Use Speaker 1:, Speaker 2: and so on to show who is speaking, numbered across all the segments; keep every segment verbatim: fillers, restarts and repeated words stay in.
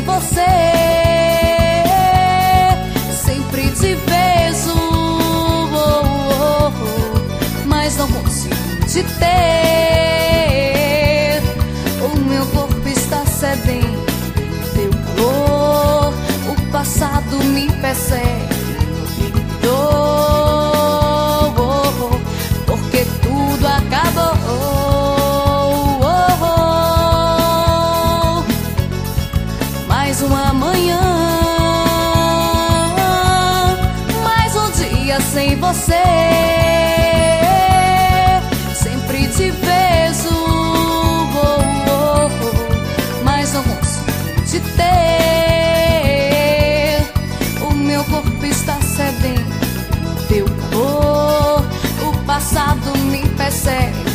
Speaker 1: você. Sempre te vejo, oh, oh, oh, mas não consigo te ter. O meu corpo está sedento, teu calor, o passado me persegue. Oh, oh, oh, porque tudo acabou. Oh, oh, oh. Mais uma manhã, mais um dia sem você. Sempre te vejo, oh, oh, oh, mas não consigo te ter. O meu corpo está sedento, teu calor, o passado me persegue.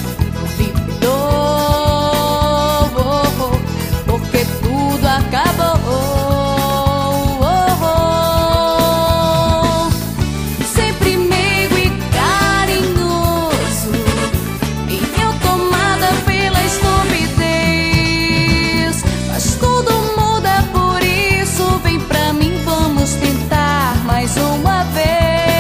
Speaker 1: Duvidou, oh, oh, porque tudo acabou. Oh, oh, oh. Sempre meigo e carinhoso, e eu tomada pela estupidez. Mas tudo muda, por isso vem pra mim, vamos tentar mais uma vez.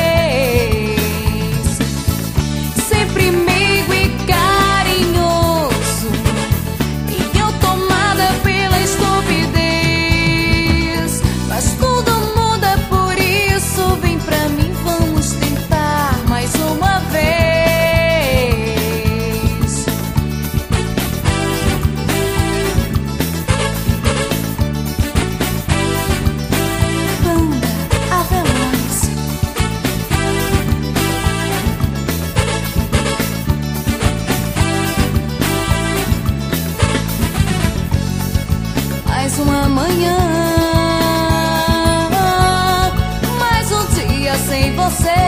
Speaker 1: Sempre meigo e carinhoso, e eu tomada pela estupidez. Mas tudo muda, por isso vem pra mim, vamos tentar mais uma vez. Banda Avelange. Mais uma manhã, mais um dia sem você.